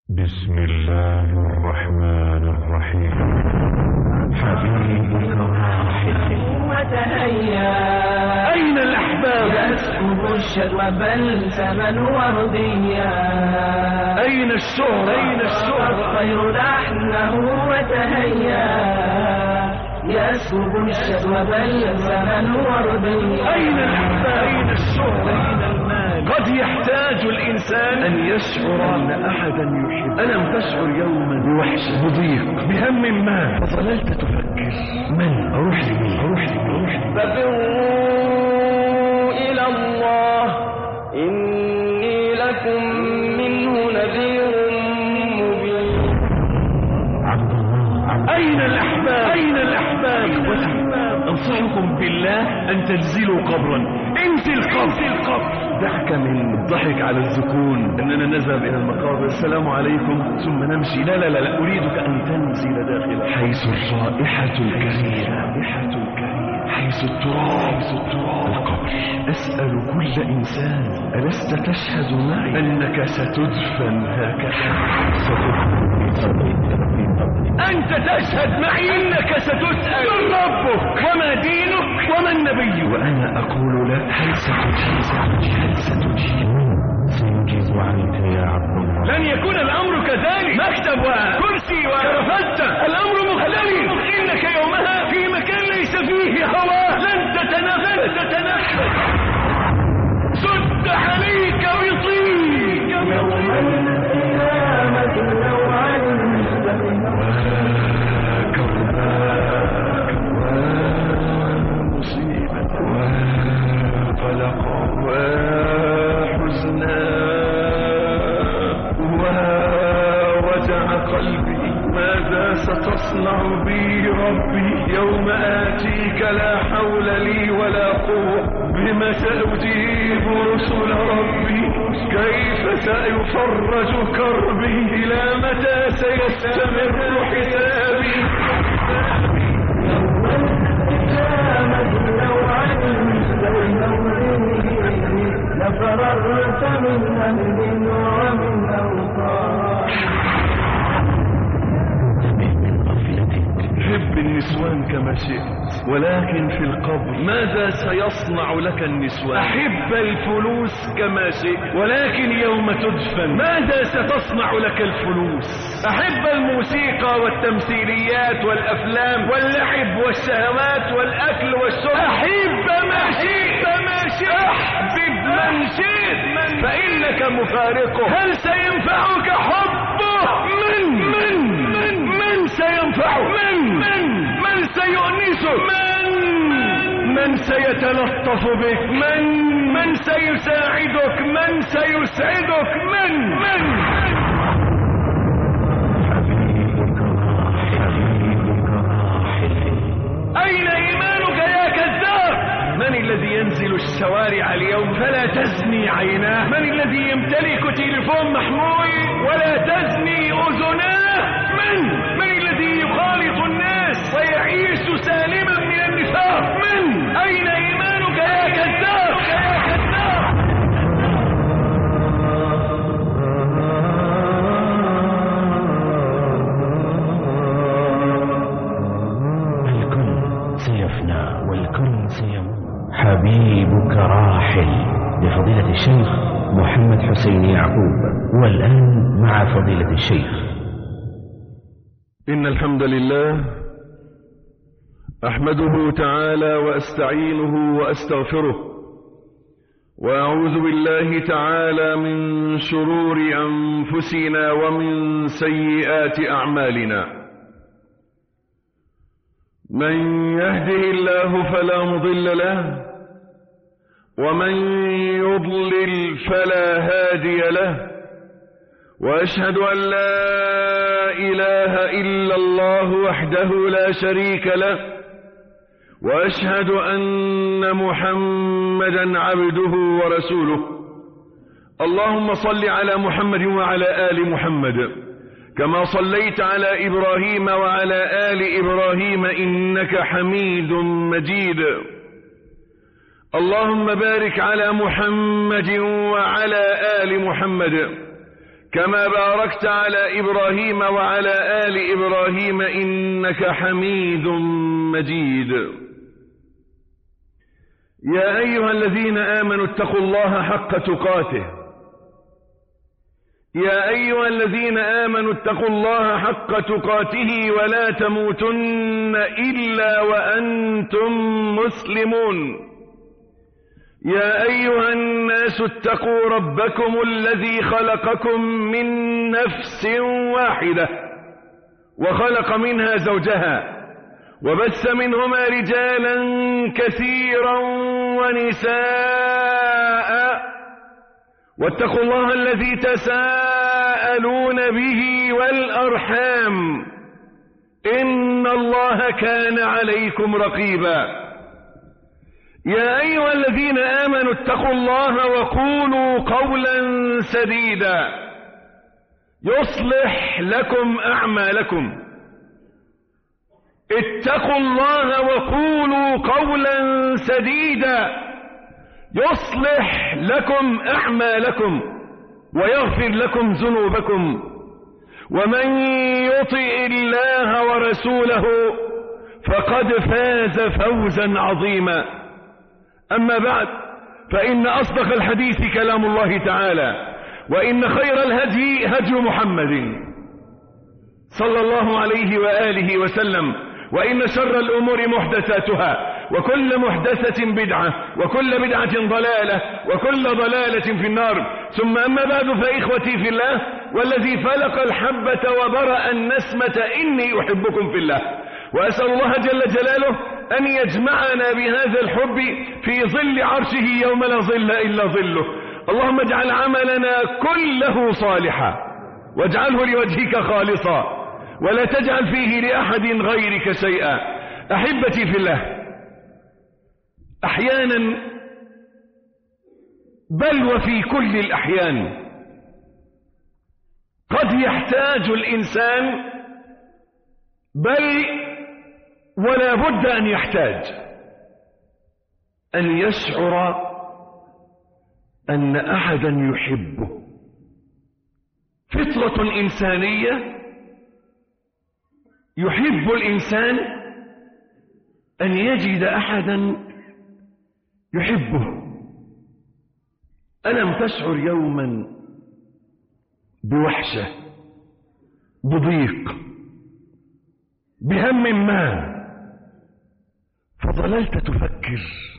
بسم الله الرحمن الرحيم. حبيبك راحل وتهيا أين الأحباب؟ يسكب الشر بلسما ورديا أين الشهر؟ الخير لحنه وتهيا يسكب الشر بلسما ورديا أين الأحباب؟ أين الشهر؟ أين المال؟ قد يحتاج الإنسان أن يشعر أن أحدا يحب. ألم تشعر يوما بوحشة، بضيق، بهم ما فظللت تفكر من أروح لمين؟ ففروا إلى الله إني لكم منه نذير مبين. عبد الله، أين الأحباب؟ أنصحكم بالله أن تنزلوا قبرا. انزل القبر. دعك من الضحك على الذكون أننا نذهب إلى المقابر السلام عليكم ثم نمشي. لا أريدك أن تنزل داخل حيث الرائحة الكريمة، حيث التراب القبر. أسأل كل إنسان ألست تشهد معي أنك ستدفن هكذا؟ أنت تشهد معي أنك ستسأل من ربك وما دينك وما النبي. وأنا أقول لك هل ستجيب سيجيب عنك يا عبد الله. لن يكون الأمر كذلك. مكتب وكرسي وكرفتة، الأمر مختلف. إنك يومها في مكان ليس فيه هواء، لن تتنفس. سد عليك بطيب يوم القيامة لو علمت مصيبة وقلق وحزنا ووجع قلبي. ماذا ستصنع بي ربي يوم آتيك لا حول لي ولا قوة؟ بما سأجيب رسل ربي؟ كيف سيفرج كربي؟ إلى متى سيستمر حسابي؟ لو علمت لفررت من أهل ومن أوطان. حب النسوان كما شئت، ولكن في القبر ماذا سيصنع لك النسوان؟ أحب الفلوس كما شئت، ولكن يوم تدفن ماذا ستصنع لك الفلوس؟ أحب الموسيقى والتمثيليات والأفلام واللعب والشهوات والأكل والشرب. أحب ما شئت، أحبب من شئت، فإنك مفارقه. هل سينفعك حبه؟ من سينفعه؟ من سيؤنسك؟ من سيتلطف بك؟ من سيساعدك؟ من سيسعدك؟ من أين إيمانك يا كذاب؟ من الذي ينزل الشوارع اليوم فلا تزني عيناه؟ من الذي يمتلك تليفون محمول ولا تزني أذناه؟ من الذي يخالط الناس ويعيش سالما من النفاق؟ من أين إيمانك يا كذاب؟ الكل سيفنى والكل سيموت. حبيبك راحل لفضيلة الشيخ محمد حسين يعقوب. والآن مع فضيلة الشيخ. إن الحمد لله أحمده تعالى وأستعينه وأستغفره، وأعوذ بالله تعالى من شرور أنفسنا ومن سيئات أعمالنا. من يهده الله فلا مضل له، ومن يضلل فلا هادي له، وأشهد أن لا إله إلا الله وحده لا شريك له، وأشهد أن محمدا عبده ورسوله. اللهم صل على محمد وعلى آل محمد كما صليت على إبراهيم وعلى آل إبراهيم إنك حميد مجيد. اللهم بارك على محمد وعلى آل محمد كما باركت على إبراهيم وعلى آل إبراهيم إنك حميد مجيد. يا أيها الذين آمنوا اتقوا الله حق تقاته يا أيها الذين آمنوا اتقوا الله حق تقاته ولا تموتن إلا وأنتم مسلمون. يا أيها الناس اتقوا ربكم الذي خلقكم من نفس واحدة وخلق منها زوجها وبث منهما رجالا كثيرا ونساء واتقوا الله الذي تساءلون به والأرحام إن الله كان عليكم رقيبا. يا أيها الذين آمنوا اتقوا الله وقولوا قولا سديدا يصلح لكم أعمالكم. اتقوا الله وقولوا قولا سديدا يصلح لكم أعمالكم ويغفر لكم ذنوبكم ومن يطع الله ورسوله فقد فاز فوزا عظيما. أما بعد فإن أصدق الحديث كلام الله تعالى وإن خير الهدي هدي محمد صلى الله عليه وآله وسلم وإن شر الأمور محدثاتها وكل محدثة بدعة وكل بدعة ضلالة وكل ضلالة في النار. ثم أما بعد فإخوتي في الله والذي فلق الحبة وبرأ النسمة إني أحبكم في الله وأسأل الله جل جلاله أن يجمعنا بهذا الحب في ظل عرشه يوم لا ظل إلا ظله. اللهم اجعل عملنا كله صالحا واجعله لوجهك خالصا ولا تجعل فيه لأحد غيرك شيئا. أحبتي في الله، أحيانا بل وفي كل الأحيان قد يحتاج الإنسان بل ولا بد أن يحتاج أن يشعر أن أحدا يحبه. فطرة إنسانية يحب الإنسان أن يجد أحدا يحبه. ألم تشعر يوما بوحشة، بضيق، بهم ما، فظللت تفكر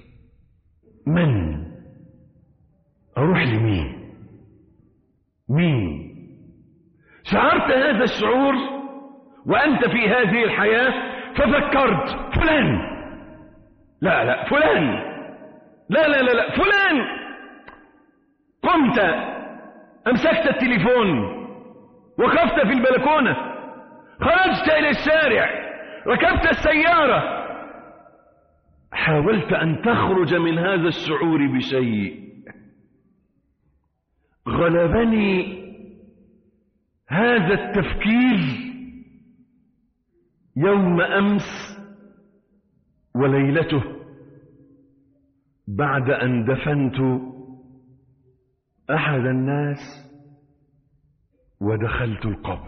من أروح لمين؟ مين؟ شعرت هذا الشعور وأنت في هذه الحياة ففكرت فلان، لا فلان، لا فلان. قمت أمسكت التليفون، وقفت في البلكونة، خرجت إلى الشارع، ركبت السيارة، حاولت أن تخرج من هذا الشعور بشيء. غلبني هذا التفكير يوم أمس وليلته بعد أن دفنت أحد الناس ودخلت القبر.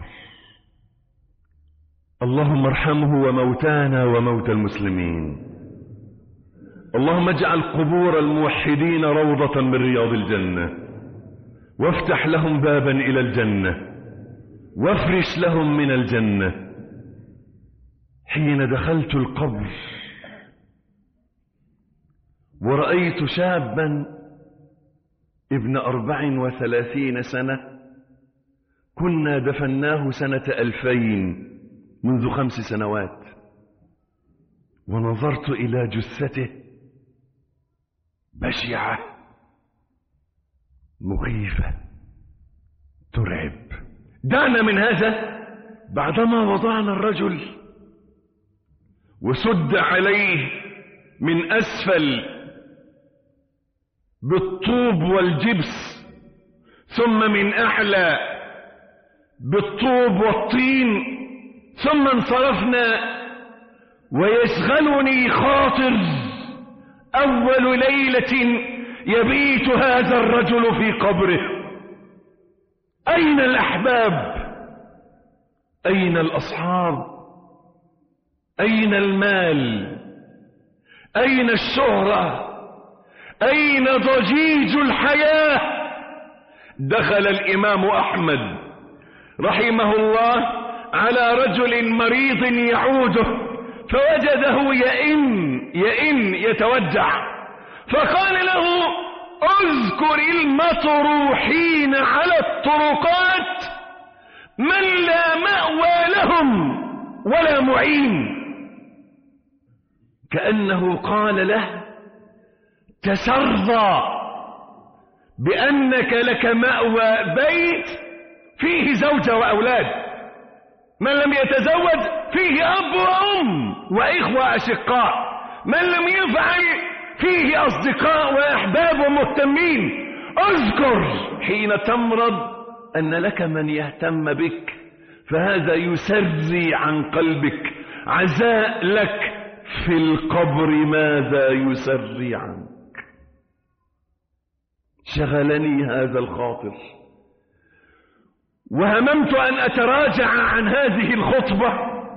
اللهم ارحمه وموتانا وموتى المسلمين. اللهم اجعل قبور الموحدين روضة من رياض الجنة، وافتح لهم بابا إلى الجنة، وافرش لهم من الجنة. حين دخلت القبر ورأيت شابا ابن 34 سنة، كنا دفناه سنة 2000 منذ 5 سنوات، ونظرت إلى جثته بشعة مخيفة ترعب. دعنا من هذا. بعدما وضعنا الرجل وسد عليه من أسفل بالطوب والجبس، ثم من أعلى بالطوب والطين، ثم انصرفنا، ويشغلني خاطر أول ليلة يبيت هذا الرجل في قبره. أين الأحباب؟ أين الأصحاب؟ أين المال؟ أين الشهرة؟ أين ضجيج الحياة؟ دخل الإمام أحمد رحمه الله على رجل مريض يعوده، فوجده يئن يتوجع، فقال له: اذكر المطروحين على الطرقات من لا مأوى لهم ولا معين. كأنه قال له: تسرى بأنك لك مأوى بيت فيه زوجة وأولاد، من لم يتزوج فيه أب وأم وإخوة أشقاء، من لم يفعل فيه أصدقاء وأحباب ومهتمين. اذكر حين تمرض أن لك من يهتم بك، فهذا يسري عن قلبك. عزاء لك في القبر ماذا يسري عنك؟ شغلني هذا الخاطر، وهممت أن أتراجع عن هذه الخطبة،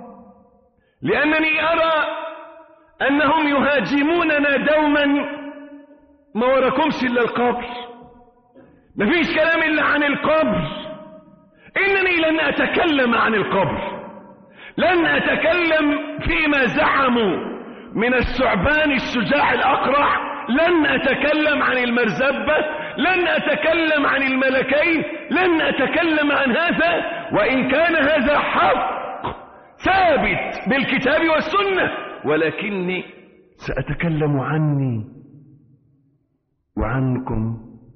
لأنني أرى أنهم يهاجموننا دوما. ما وراكمش إلا القبر، مفيش كلام إلا عن القبر. إنني لن أتكلم عن القبر، لن أتكلم فيما زعموا من الثعبان الشجاع الأقرع، لن أتكلم عن المرزبة، لن أتكلم عن الملكين، لن أتكلم عن هذا، وإن كان هذا حق ثابت بالكتاب والسنة، ولكني سأتكلم عني وعنكم،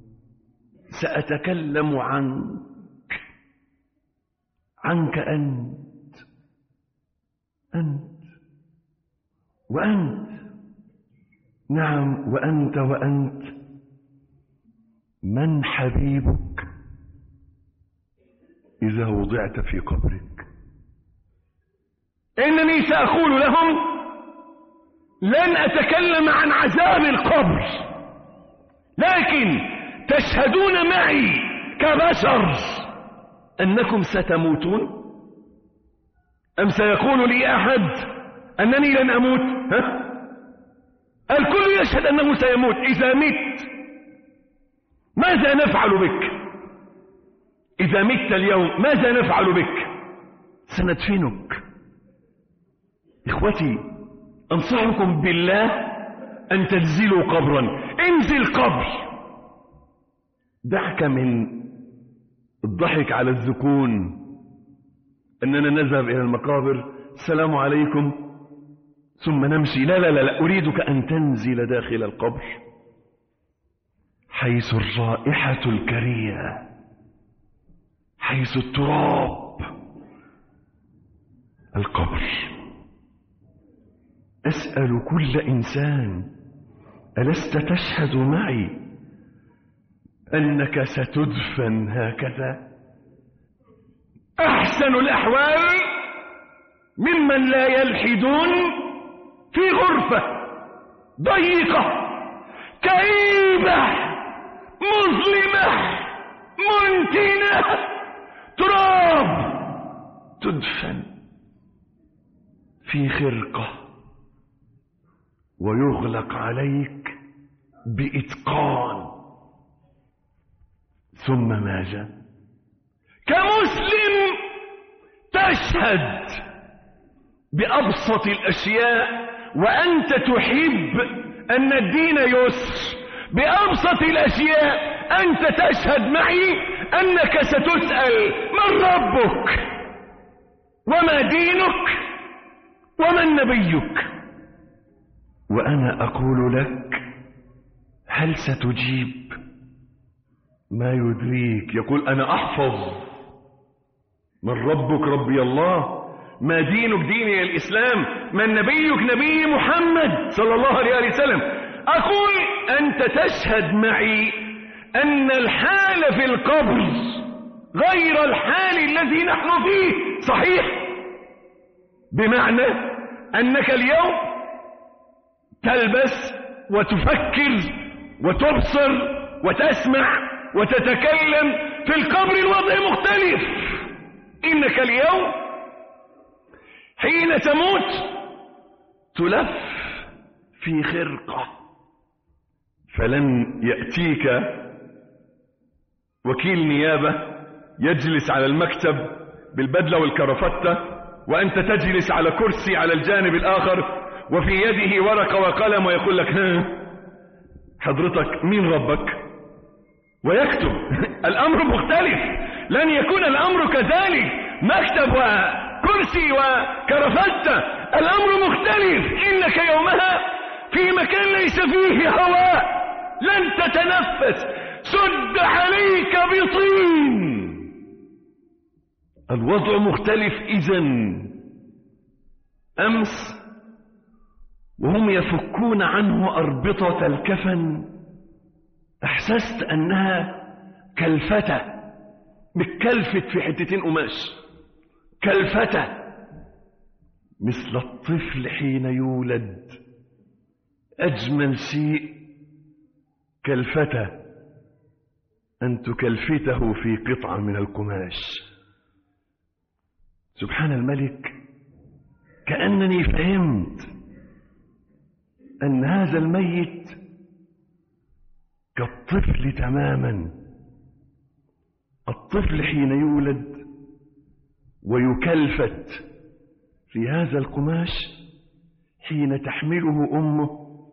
سأتكلم عنك أنت وأنت، نعم وأنت من حبيبك إذا وضعت في قبرك؟ إنني سأقول لهم: لن أتكلم عن عذاب القبر، لكن تشهدون معي كبشر أنكم ستموتون؟ أم سيقول لي أحد أنني لن أموت؟ الكل يشهد أنه سيموت. إذا مت ماذا نفعل بك؟ إذا مت اليوم ماذا نفعل بك؟ سندفنك. إخوتي، أنصحكم بالله أن تنزلوا قبرا. انزل قبر، دعك من الضحك على الذكون أننا نذهب إلى المقابر، السلام عليكم، ثم نمشي. لا لا لا، أريدك أن تنزل داخل القبر حيث الرائحة الكريهة، حيث التراب، القبر. أسأل كل إنسان: ألست تشهد معي أنك ستدفن هكذا؟ أحسن الأحوال ممن لا يلحدون في غرفة ضيقة كئيبة مظلمة منتنة، تراب، تدفن في خرقة ويغلق عليك بإتقان. ثم ماذا؟ كمسلم تشهد بأبسط الأشياء وأنت تحب أن الدين يسر. بأبسط الأشياء أنت تشهد معي أنك ستسأل: من ربك؟ وما دينك؟ ومن نبيك؟ وأنا أقول لك: هل ستجيب؟ ما يدريك. يقول: أنا أحفظ. من ربك؟ ربي الله. ما دينك؟ ديني الإسلام. من نبيك؟ نبي محمد صلى الله عليه وسلم. أقول: أنت تشهد معي أن الحال في القبر غير الحال الذي نحن فيه. صحيح؟ بمعنى أنك اليوم تلبس وتفكر وتبصر وتسمع وتتكلم في القبر الوضع مختلف. إنك اليوم حين تموت تلف في خرقة، فلن يأتيك وكيل نيابة يجلس على المكتب بالبدلة والكرافتة وأنت تجلس على كرسي على الجانب الآخر وفي يده ورقة وقلم ويقول لك ها حضرتك مين ربك ويكتب. الأمر مختلف، لن يكون الأمر كذلك مكتب وكرسي وكرافتة، الأمر مختلف. إنك يومها في مكان ليس فيه هواء، لن تتنفس، سد عليك بطين. الوضع مختلف. إذن أمس وهم يفكون عنه أربطة الكفن أحسست أنها كلفتة، بتكلفت في حتتين قماش، كلفتة مثل الطفل حين يولد، أجمل شيء كلفتة أن تكلفته في قطعة من القماش. سبحان الملك، كأنني فهمت أن هذا الميت كالطفل تماما. الطفل حين يولد ويكلفت في هذا القماش حين تحمله أمه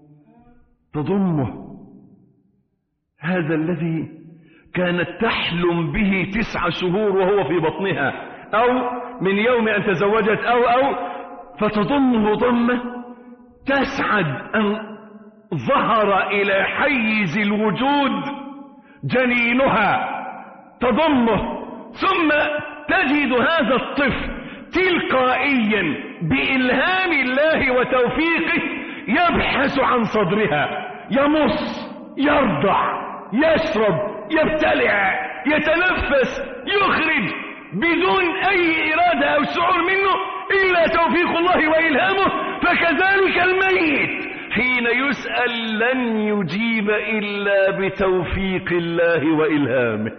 تضمه، هذا الذي كانت تحلم به 9 شهور وهو في بطنها أو من يوم أن تزوجت أو فتضمه ضمة تسعد أن ظهر إلى حيز الوجود جنينها، تضمه، ثم تجد هذا الطفل تلقائيا بإلهام الله وتوفيقه يبحث عن صدرها، يمص، يرضع، يشرب، يبتلع، يتنفس، يخرج بدون أي إرادة أو شعور منه إلا توفيق الله وإلهامه. فكذلك الميت حين يسأل لن يجيب إلا بتوفيق الله وإلهامه.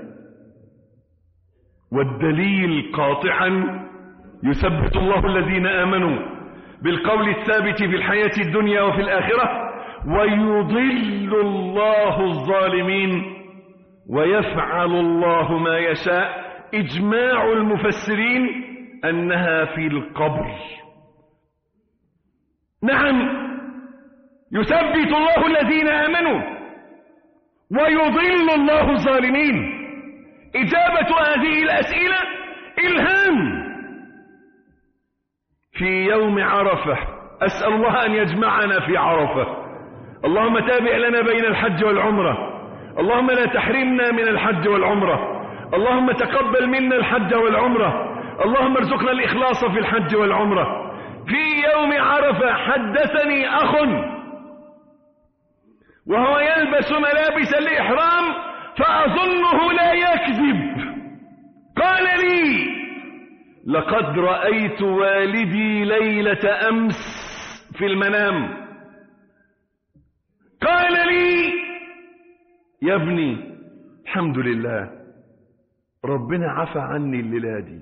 والدليل قاطعا يثبت الله الذين آمنوا بالقول الثابت في الحياة الدنيا وفي الآخرة، ويضل الله الظالمين ويفعل الله ما يشاء. إجماع المفسرين أنها في القبر. نعم، يثبت الله الذين آمنوا ويضل الله الظالمين. إجابة هذه الأسئلة إلهام. في يوم عرفة أسأل الله أن يجمعنا في عرفة. اللهم تابع لنا بين الحج والعمرة، اللهم لا تحرمنا من الحج والعمرة، اللهم تقبل منا الحج والعمرة، اللهم ارزقنا الإخلاص في الحج والعمرة. في يوم عرفة حدثني أخ وهو يلبس ملابس الإحرام فأظنه لا يكذب، قال لي لقد رأيت والدي ليلة أمس في المنام. قال لي يا ابني الحمد لله ربنا عفى عني الليلة دي،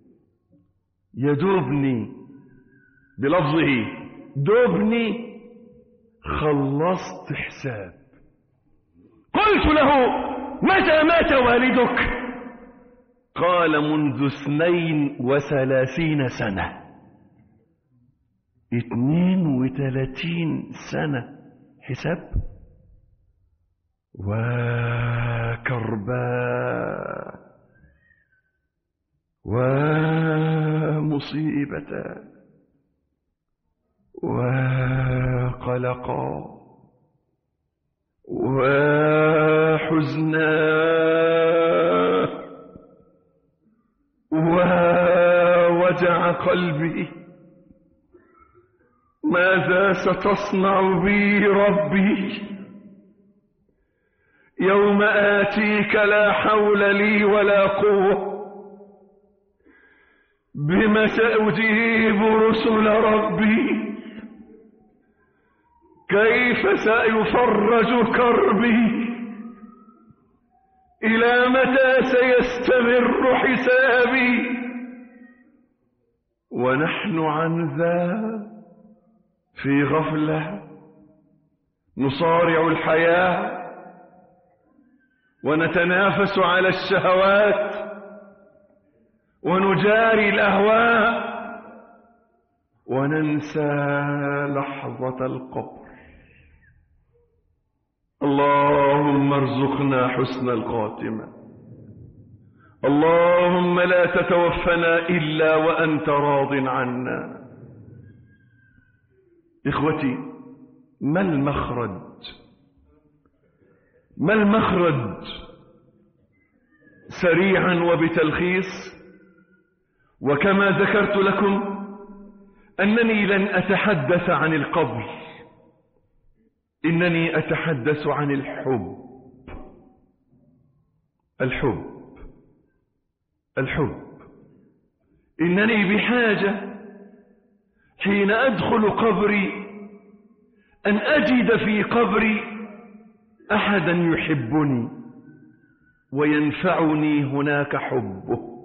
يدوبني بلفظه دوبني خلصت حساب. قلت له متى مات والدك؟ قال منذ 32 سنة. 32 سنة حساب وكرباء ومصيبة وقلقا وحزنا ووجع قلبي. ماذا ستصنع بي ربي يوم آتيك لا حول لي ولا قوة؟ بم سأجيب رسل ربي؟ كيف سيفرج كربي إلى متى سيستمر حسابي ونحن عن ذا في غفلة نصارع الحياة ونتنافس على الشهوات ونجاري الأهواء وننسى لحظة القبر. اللهم ارزقنا حسن الخاتمة. اللهم لا تتوفنا إلا وأنت راض عنا. إخوتي، ما المخرج سريعا وبتلخيص؟ وكما ذكرت لكم أنني لن أتحدث عن القبر، إنني أتحدث عن الحب. إنني بحاجة حين أدخل قبري أن أجد في قبري أحدا يحبني وينفعني هناك حبه.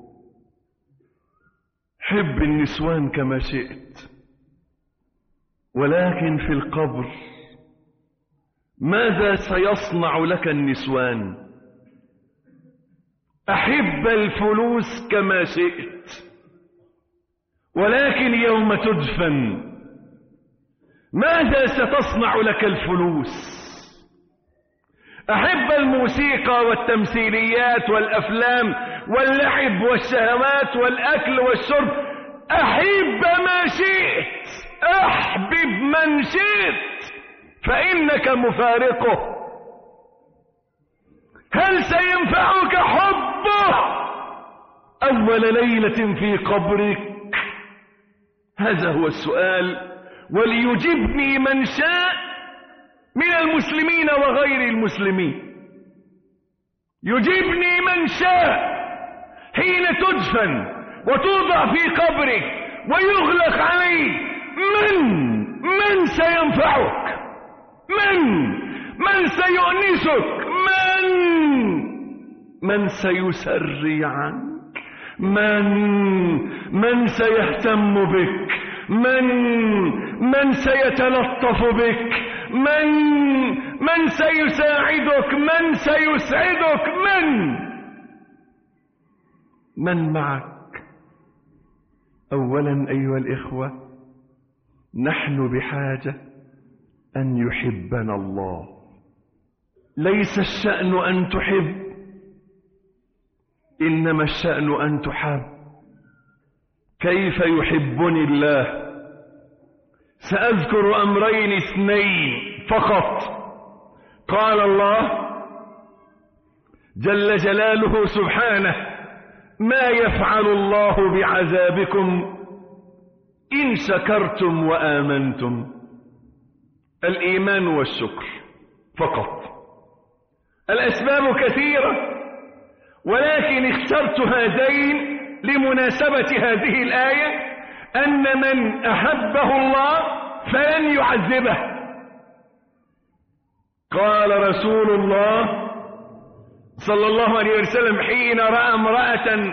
حب النسوان كما شئت، ولكن في القبر ماذا سيصنع لك النسوان؟ أحب الفلوس كما شئت، ولكن يوم تدفن ماذا ستصنع لك الفلوس؟ أحب الموسيقى والتمثيليات والأفلام واللعب والشهوات والأكل والشرب، أحب ما شئت، أحبب من شئت، فإنك مفارقه. هل سينفعك حبه أول ليلة في قبرك؟ هذا هو السؤال، وليجبني من شاء من المسلمين وغير المسلمين. يجبني من شاء حين تدفن وتوضع في قبرك ويغلق عليه، من سينفعك؟ من سيؤنسك؟ من سيسري عنك؟ من سيهتم بك؟ من سيتلطف بك؟ من سيساعدك؟ من سيسعدك؟ من معك؟ أولا أيها الإخوة، نحن بحاجة أن يحبنا الله. ليس الشأن أن تحب، إنما الشأن أن تحب. كيف يحبني الله؟ سأذكر أمرين اثنين فقط. قال الله جل جلاله سبحانه: ما يفعل الله بعذابكم إن شكرتم وآمنتم. الإيمان والشكر فقط. الأسباب كثيرة، ولكن اخترت هذين لمناسبة هذه الآية، أن من أحبه الله فلن يعذبه. قال رسول الله صلى الله عليه وسلم حين رأى امرأة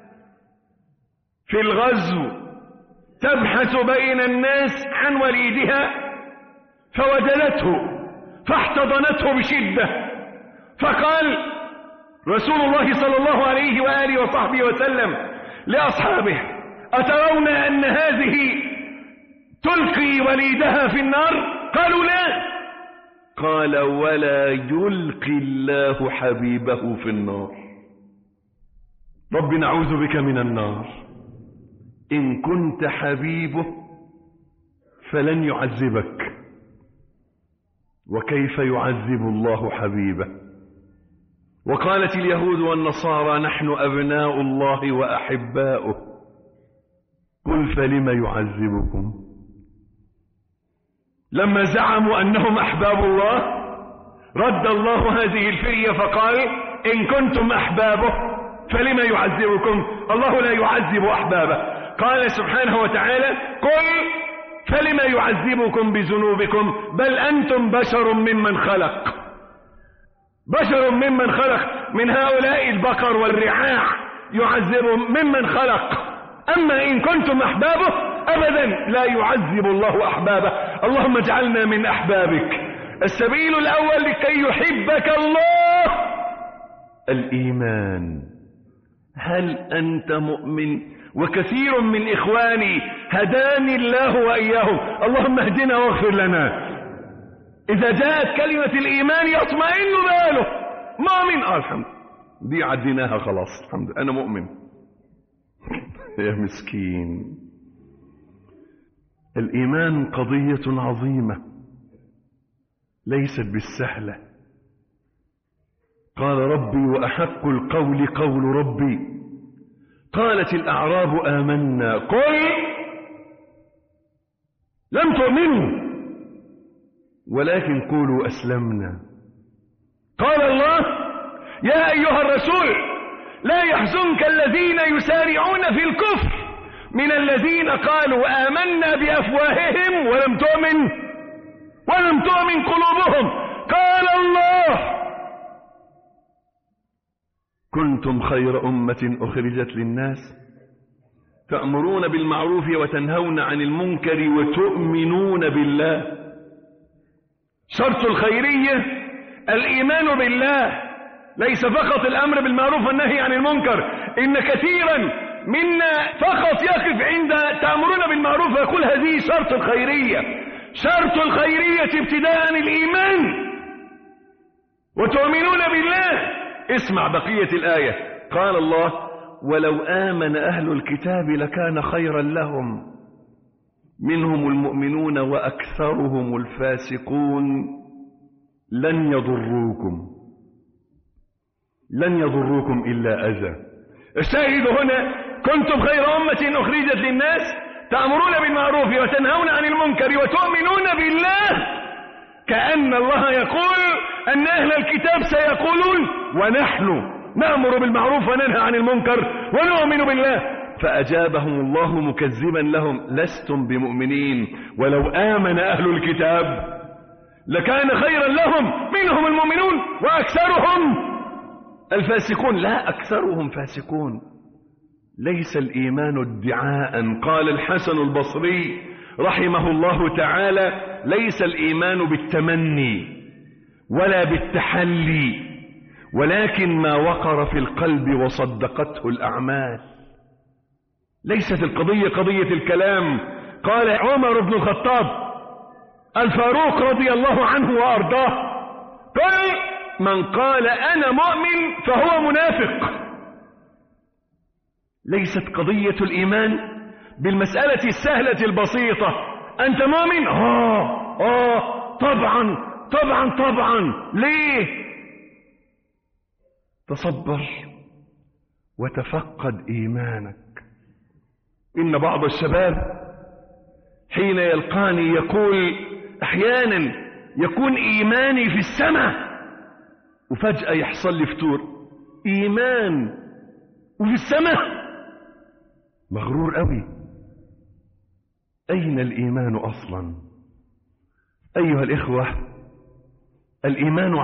في الغزو تبحث بين الناس عن وليدها فوجدته فاحتضنته بشدة، فقال رسول الله صلى الله عليه وآله وصحبه وسلم لأصحابه: أترون أن هذه تلقي وليدها في النار؟ قالوا لا. قال: ولا يلقي الله حبيبه في النار. رب نعوذ بك من النار. إن كنت حبيبه فلن يعذبك، وكيف يعذب الله حبيبه؟ وقالت اليهود والنصارى: نحن أبناء الله وأحباؤه. قل فلم يعذبكم؟ لما زعموا أنهم أحباب الله رد الله هذه الفرية فقال: إن كنتم أحبابه فلم يعذبكم؟ الله لا يعذب أحبابه. قال سبحانه وتعالى: قل فلم يعذبكم بذنوبكم بل أنتم بشر ممن خلق. بشر ممن خلق، من هؤلاء البقر والرعاع يعذبهم ممن خلق. أما إن كنتم أحبابه أبدا لا يعذب الله أحبابه. اللهم اجعلنا من أحبابك. السبيل الأول لكي يحبك الله الإيمان. هل أنت مؤمن؟ وكثير من إخواني هداني الله وإياهم، اللهم اهدنا واغفر لنا، إذا جاءت كلمة الإيمان يطمئن باله. مؤمن، الحمد دي عديناها خلاص، الحمد أنا مؤمن. يا مسكين، الإيمان قضية عظيمة ليست بالسهلة. قال ربي وأحق القول قول ربي، قالت الأعراب آمنا قل لم تؤمنوا ولكن قولوا أسلمنا. قال الله يا أيها الرسول لا يحزنك الذين يسارعون في الكفر من الذين قالوا آمنا بأفواههم ولم تؤمن قلوبهم. قال الله كنتم خير أمة أخرجت للناس تأمرون بالمعروف وتنهون عن المنكر وتؤمنون بالله. شرط الخيرية الإيمان بالله، ليس فقط الأمر بالمعروف والنهي عن المنكر. إن كثيرا منا فقط يقف عند تأمرون بالمعروف ويقول هذه شرط الخيرية. شرط الخيرية ابتداء الإيمان وتؤمنون بالله. اسمع بقية الآية. قال الله ولو آمن أهل الكتاب لكان خيرا لهم منهم المؤمنون وأكثرهم الفاسقون لن يضروكم إلا أذى. الشاهد هنا كنتم خير أمة أخرجت للناس تأمرون بالمعروف وتنهون عن المنكر وتؤمنون بالله. كأن الله يقول أن أهل الكتاب سيقولون ونحن نأمر بالمعروف وننهى عن المنكر ونؤمن بالله. فأجابهم الله مكذبا لهم لستم بمؤمنين ولو آمن أهل الكتاب لكان خيرا لهم منهم المؤمنون وأكثرهم الفاسقون. لا، أكثرهم فاسقون. ليس الإيمان ادعاء. قال الحسن البصري رحمه الله تعالى ليس الإيمان بالتمني ولا بالتحلي ولكن ما وقر في القلب وصدقته الأعمال. ليست القضية قضية الكلام. قال عمر بن الخطاب الفاروق رضي الله عنه وأرضاه قال من قال أنا مؤمن فهو منافق. ليست قضية الإيمان بالمسألة السهلة البسيطة. أنت مؤمن؟ طبعا. ليه؟ تصبر وتفقد إيمانك. إن بعض الشباب حين يلقاني يقول أحيانا يكون إيماني في السماء وفجأة يحصل لي فتور. إيمان وفي السماء؟ مغرور قوي. أين الإيمان أصلا؟ أيها الإخوة، الإيمان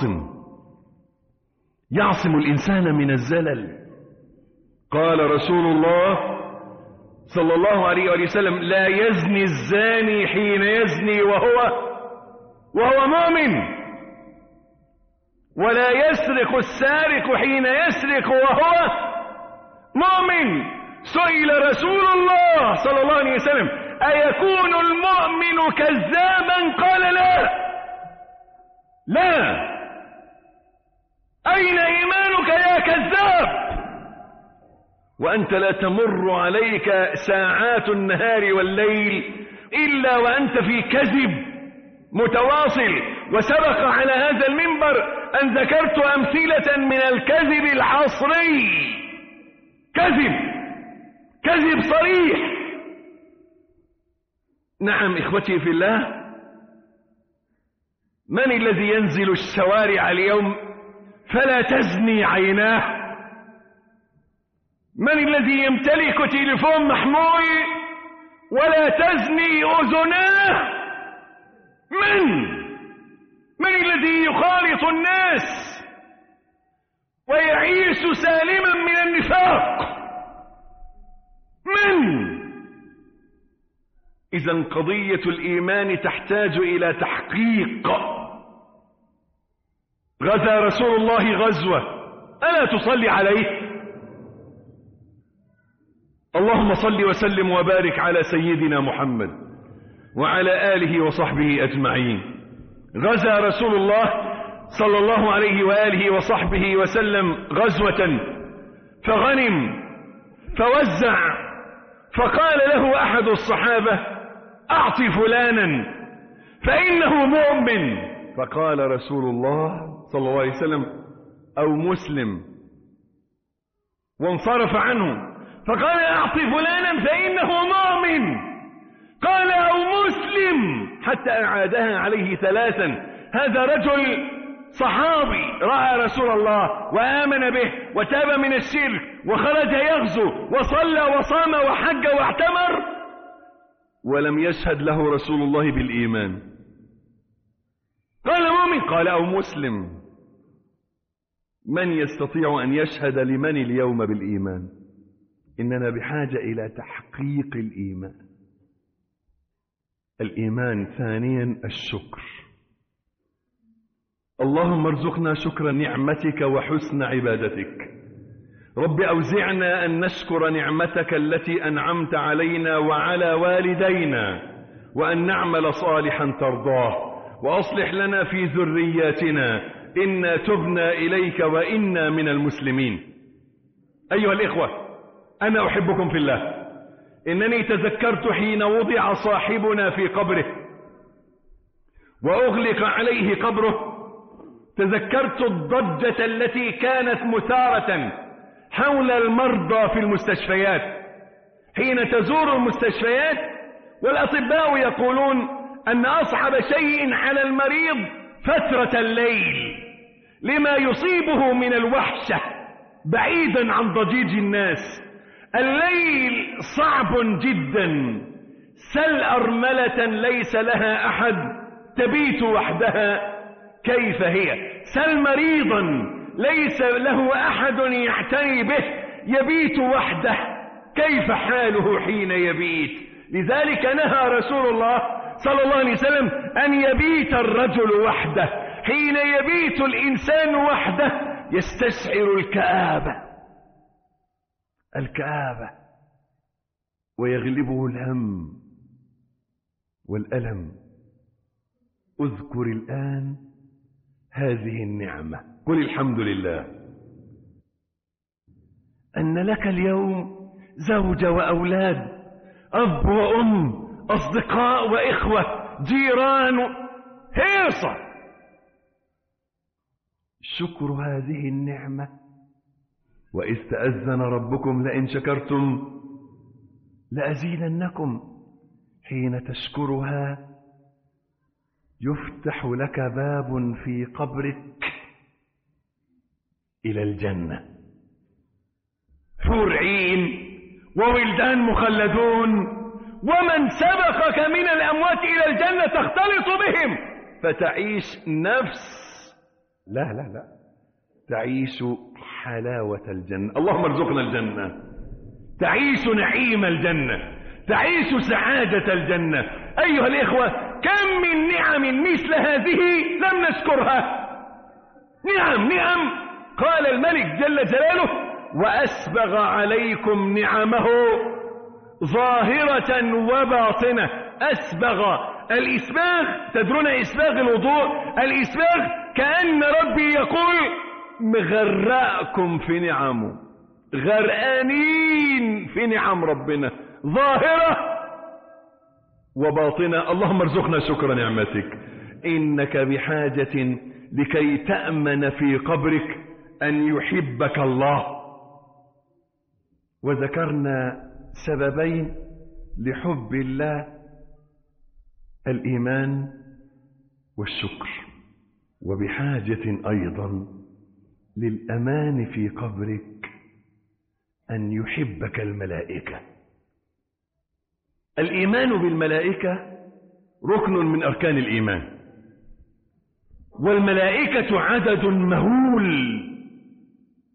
يعصم الإنسان من الزلل. قال رسول الله صلى الله عليه وسلم لا يزني الزاني حين يزني وهو مؤمن ولا يسرق السارق حين يسرق وهو مؤمن. سئل رسول الله صلى الله عليه وسلم أيكون المؤمن كذابا؟ قال لا. أين إيمانك يا كذاب؟ وأنت لا تمر عليك ساعات النهار والليل إلا وأنت في كذب متواصل. وسبق على هذا المنبر أن ذكرت أمثلة من الكذب العصري. كذب صريح. نعم إخوتي في الله، من الذي ينزل الشوارع اليوم فلا تزني عيناه؟ من الذي يمتلك تليفون محمول ولا تزني أذناه؟ من الذي يخالط الناس ويعيش سالما من النفاق؟ من؟ إذن قضية الإيمان تحتاج إلى تحقيق. غزا رسول الله غزوة، ألا تصلي عليه؟ اللهم صل وسلم وبارك على سيدنا محمد وعلى آله وصحبه أجمعين. غزا رسول الله صلى الله عليه وآله وصحبه وسلم غزوة فغنم فوزع، فقال له أحد الصحابة: أعط فلانا فإنه مؤمن. فقال رسول الله صلى الله عليه وسلم: أو مسلم، وانصرف عنه. فقال: أعط فلانا فإنه مؤمن. قال: أو مسلم، حتى أعادها عليه ثلاثا. هذا رجل صحابي رأى رسول الله وآمن به وتاب من الشرك وخرج يغزو وصلى وصام وحج واعتمر، ولم يشهد له رسول الله بالإيمان. قال: مؤمن. قال: أو مسلم. من يستطيع أن يشهد لمن اليوم بالإيمان؟ إننا بحاجة إلى تحقيق الإيمان. الإيمان. ثانيا الشكر. اللهم ارزقنا شكر نعمتك وحسن عبادتك. رب أوزعنا أن نشكر نعمتك التي أنعمت علينا وعلى والدينا، وأن نعمل صالحا ترضاه، وأصلح لنا في ذرياتنا، إنا تبنا إليك وإنا من المسلمين. أيها الإخوة، أنا أحبكم في الله. إنني تذكرت حين وضع صاحبنا في قبره وأغلق عليه قبره، تذكرت الضجة التي كانت مثارة حول المرضى في المستشفيات. حين تزور المستشفيات والأطباء يقولون أن أصعب شيء على المريض فترة الليل لما يصيبه من الوحشة بعيدا عن ضجيج الناس. الليل صعب جدا. سل أرملة ليس لها أحد تبيت وحدها كيف هي؟ سل مريضا ليس له أحد يعتني به يبيت وحده كيف حاله حين يبيت؟ لذلك نهى رسول الله صلى الله عليه وسلم أن يبيت الرجل وحده. حين يبيت الإنسان وحده يستشعر الكآبة ويغلبه الهم والألم. اذكر الآن هذه النعمة، قل الحمد لله أن لك اليوم زوجة وأولاد، أب وأم، أصدقاء وإخوة، جيران، هيصة. شكر هذه النعمة. وإذ تأذن ربكم لئن شكرتم لأزيدنكم. حين تشكرها يفتح لك باب في قبرك إلى الجنة، حور عين وولدان مخلدون، ومن سبقك من الأموات إلى الجنة تختلط بهم فتعيش تعيش حلاوة الجنة. اللهم ارزقنا الجنة. تعيش نعيم الجنة، تعيش سعادة الجنة. أيها الإخوة، كم من نعم مثل هذه لم نشكرها. نعم قال الملك جل جلاله: وأسبغ عليكم نعمه ظاهرة وباطنة. أسبغ، الإسباغ، تدرون إسباغ الوضوء؟ الإسباغ كأن ربي يقول مغرقكم في نعمه، غرقانين في نعم ربنا، ظاهرة وباطنة. اللهم ارزقنا شكر نعمتك. إنك بحاجة لكي تأمن في قبرك أن يحبك الله. وذكرنا سببين لحب الله: الإيمان والشكر. وبحاجة أيضا للأمان في قبرك أن يحبك الملائكة. الإيمان بالملائكة ركن من أركان الإيمان، والملائكة عدد مهول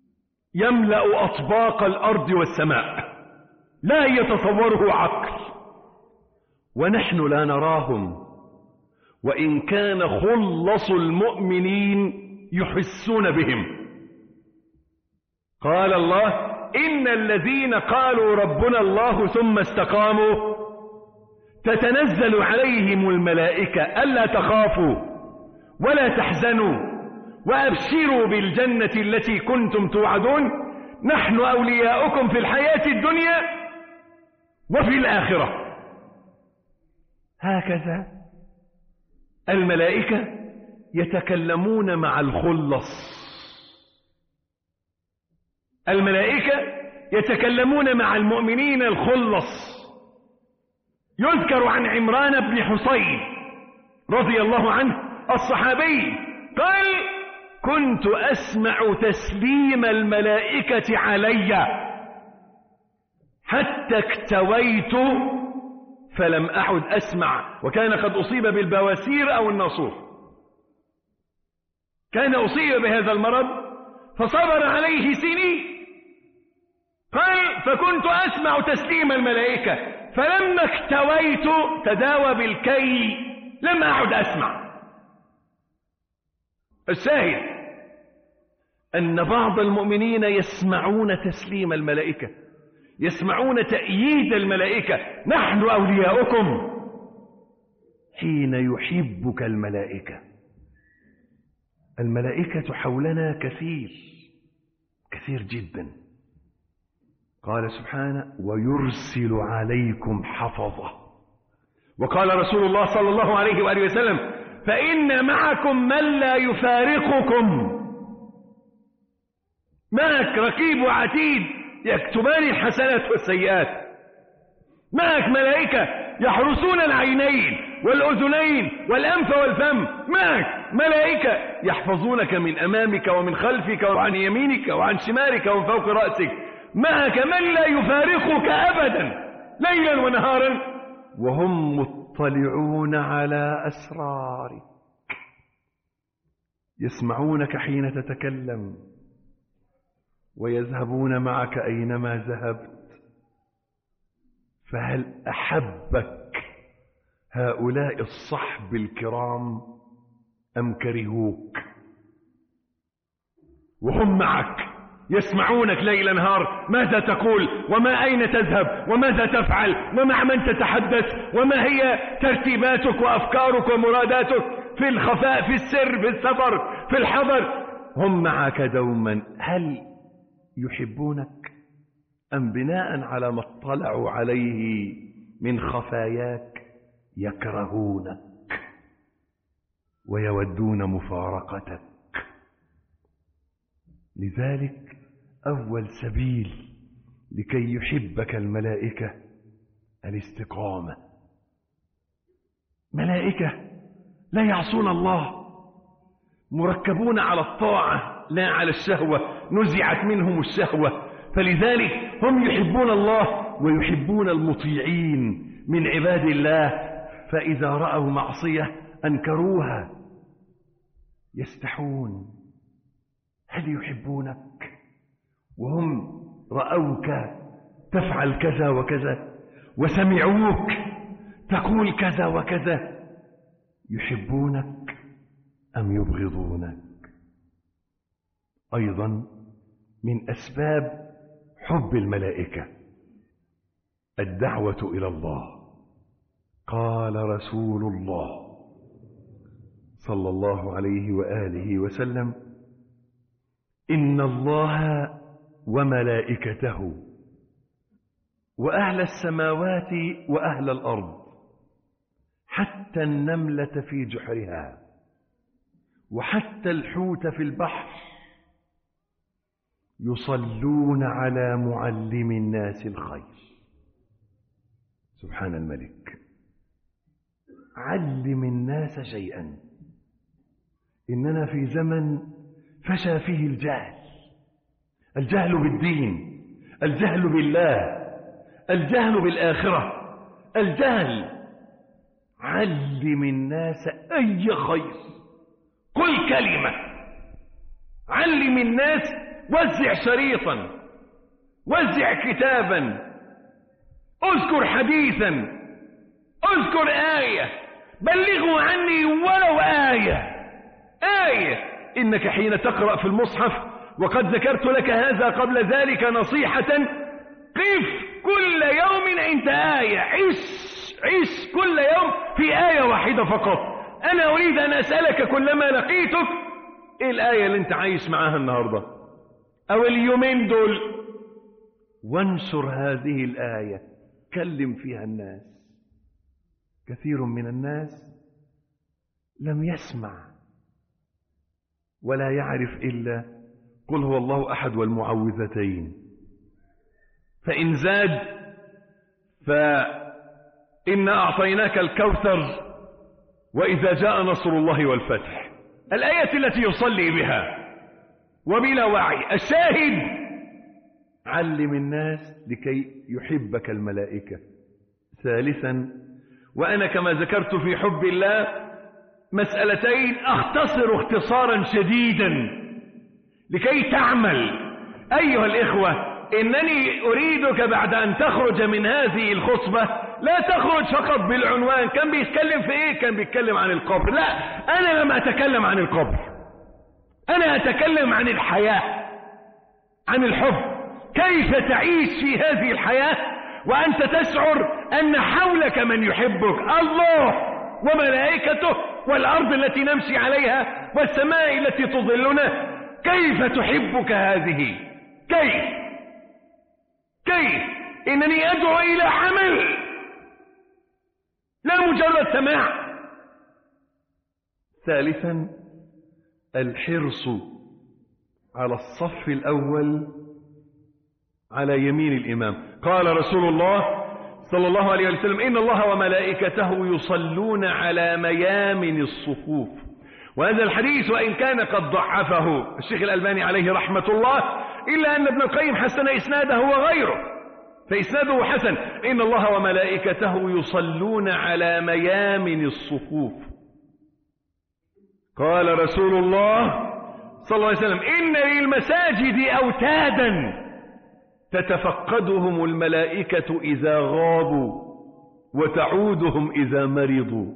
يملأ أطباق الأرض والسماء لا يتصوره عقل، ونحن لا نراهم، وإن كان خلص المؤمنين يحسون بهم. قال الله: إن الذين قالوا ربنا الله ثم استقاموا تتنزل عليهم الملائكة ألا تخافوا ولا تحزنوا وأبشروا بالجنة التي كنتم توعدون، نحن أولياؤكم في الحياة الدنيا وفي الآخرة. هكذا الملائكة يتكلمون مع الخلص، الملائكة يتكلمون مع المؤمنين الخلص. يذكر عن عمران بن حصين رضي الله عنه الصحابي قال: كنت أسمع تسليم الملائكة علي حتى اكتويت فلم أعد أسمع، وكان قد أصيب بالبواسير أو الناصور، كان أصيب بهذا المرض فصبر عليه سنين. قال: فكنت أسمع تسليم الملائكة فلما اكتويت تداوى بالكي لم أعد أسمع. الشاهد أن بعض المؤمنين يسمعون تسليم الملائكة، يسمعون تأييد الملائكة: نحن أولياؤكم، حين يحبك الملائكة. الملائكة حولنا كثير جدا. قال سبحانه: ويرسل عليكم حفظة. وقال رسول الله صلى الله عليه وآله وسلم: فإن معكم من لا يفارقكم. معك رقيب وعتيد يكتبان الحسنات والسيئات، معك ملائكة يحرسون العينين والأذنين والأنف والفم، معك ملائكة يحفظونك من أمامك ومن خلفك وعن يمينك وعن شمالك ومن فوق رأسك، معك من لا يفارقك أبدا ليلا ونهارا وهم مطلعون على أسرارك، يسمعونك حين تتكلم ويذهبون معك أينما ذهبت. فهل أحبك هؤلاء الصحب الكرام أم كرهوك؟ وهم معك يسمعونك ليل نهار، ماذا تقول وما أين تذهب وماذا تفعل ومع من تتحدث وما هي ترتيباتك وأفكارك ومراداتك في الخفاء في السر في السفر في الحضر. هم معك دوما. هل يحبونك أم بناء على ما اطلعوا عليه من خفاياك يكرهونك ويودون مفارقتك؟ لذلك أول سبيل لكي يحبك الملائكة الاستقامة. ملائكة لا يعصون الله، مركبون على الطاعة لا على الشهوة، نزعت منهم الشهوة، فلذلك هم يحبون الله ويحبون المطيعين من عباد الله، فإذا رأوا معصية أنكروها يستحون. هل يحبونك وهم رأوك تفعل كذا وكذا وسمعوك تقول كذا وكذا؟ يحبونك أم يبغضونك؟ أيضا من أسباب حب الملائكة الدعوة إلى الله. قال رسول الله صلى الله عليه وآله وسلم: إن الله وملائكته وأهل السماوات وأهل الأرض حتى النملة في جحرها وحتى الحوت في البحر يصلون على معلم الناس الخير. سبحان الملك. علم الناس شيئا. إننا في زمن فشى فيه الجهل بالدين، الجهل بالله، الجهل بالآخرة، الجهل. علم الناس أي خير، قل كلمة، علم الناس وزع شريطا، وزع كتابا، اذكر حديثا، اذكر آية، بلغوا عني ولو آية. إنك حين تقرأ في المصحف، وقد ذكرت لك هذا قبل ذلك نصيحة، قف كل يوم عند آية، عش كل يوم في آية واحدة فقط. أنا أريد أن أسألك كلما لقيتك، إيه الآية اللي أنت عايش معاها النهاردة أو اليومين دول؟ وانشر هذه الآية، كلم فيها الناس. كثير من الناس لم يسمع ولا يعرف إلا قل هو الله أحد والمعوذتين، فإن زاد فإنا أعطيناك الكوثر وإذا جاء نصر الله والفتح، الآية التي يصلي بها وبلا وعي. الشاهد علم الناس لكي يحبك الملائكة. ثالثا، وأنا كما ذكرت في حب الله مسألتين أختصر اختصارا شديدا لكي تعمل. أيها الإخوة، إنني أريدك بعد أن تخرج من هذه الخطبة لا تخرج فقط بالعنوان. كان بيتكلم في إيه؟ كان بيتكلم عن القبر. لا، أنا لم أتكلم عن القبر، أنا أتكلم عن الحياة، عن الحب. كيف تعيش في هذه الحياة وأنت تشعر أن حولك من يحبك، الله وملائكته والأرض التي نمشي عليها والسماء التي تظلنا. كيف تحبك هذه؟ كيف إنني أدعو إلى عمل لا مجرد سماع. ثالثا، الحرص على الصف الأول على يمين الإمام. قال رسول الله صلى الله عليه وسلم: إن الله وملائكته يصلون على ميامن الصفوف. وهذا الحديث وإن كان قد ضعفه الشيخ الألباني عليه رحمة الله، إلا أن ابن القيم حسن إسناده وغيره، فإسناده حسن. إن الله وملائكته يصلون على ميامن الصفوف. قال رسول الله صلى الله عليه وسلم: إن للمساجد أوتادا تتفقدهم الملائكة إذا غابوا وتعودهم إذا مرضوا.